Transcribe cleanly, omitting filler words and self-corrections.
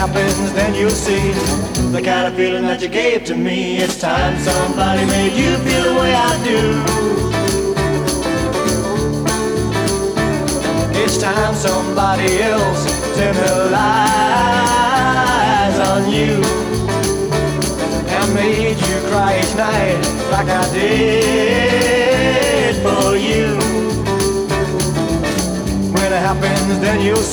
happens, then you'll see the kind of feeling that you gave to me. It's time somebody made you feel the way I do. It's time somebody else turned their lies on you and made you cry each night like I did for you. When it happens, then you'll